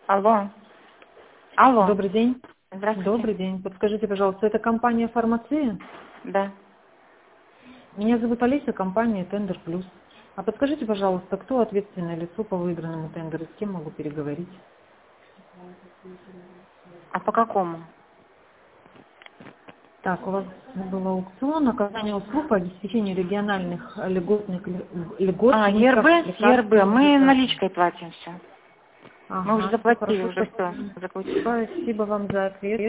Алло. Алло. Добрый день. Здравствуйте. Добрый день. Подскажите, пожалуйста, это компания «Фармация»? Да. Меня зовут Олеся, компания «Тендер Плюс». А подскажите, пожалуйста, кто ответственное лицо по выигранному тендеру? С кем могу переговорить? А по какому? Так, у вас был аукцион, оказание услуг по обеспечению региональных льготных ЕРБ. Мы наличкой платим все. Мы уже Ага, все заплатили, хорошо, уже все. спасибо вам за ответ.